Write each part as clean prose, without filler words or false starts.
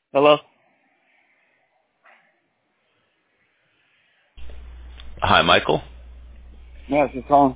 Hello? Hi, Michael. Yeah, she's calling.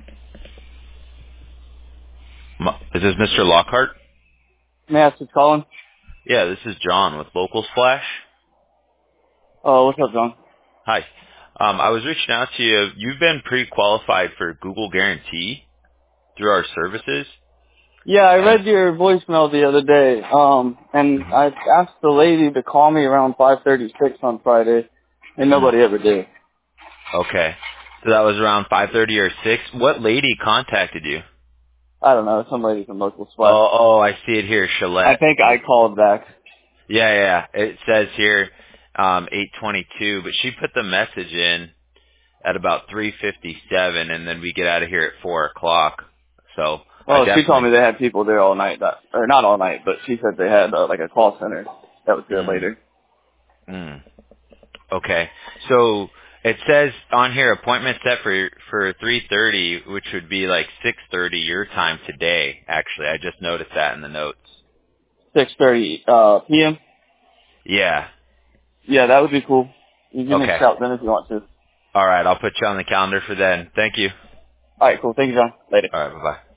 Is this Mr. Lockhart? Yeah, she's calling. Yeah, this is John with Local Splash. Oh, what's up, John? Hi. I was reaching out to you. You've been pre-qualified for Google Guarantee through our services. Yeah, I And read your voicemail the other day, and Mhm. I asked the lady to call me around 5:36 on Friday, and Mhm. nobody ever did. Okay. So that was around 5:30 or 6. What lady contacted you? I don't know, some lady from local spot. Oh, I see it here, I Shalette. think I called back. Yeah. It says here 8:22, but she put the message in at about 3:57, and then we get out of here at 4 o'clock. So I Well, she told definitely. me they had people there all night, or not all night, but she said they had, like a call center that was there Mm, later. mm. Okay. So it says on here appointment set for 3:30, which would be like 6:30 your time today. Actually, I just noticed that in the notes. 6:30, p.m.? Yeah. Yeah, that would be cool. You give me a Okay. shout then if you want to. All right. I'll put you on the calendar for then. Thank you. Alright, cool. Thank you, John. Later. All right. Bye bye.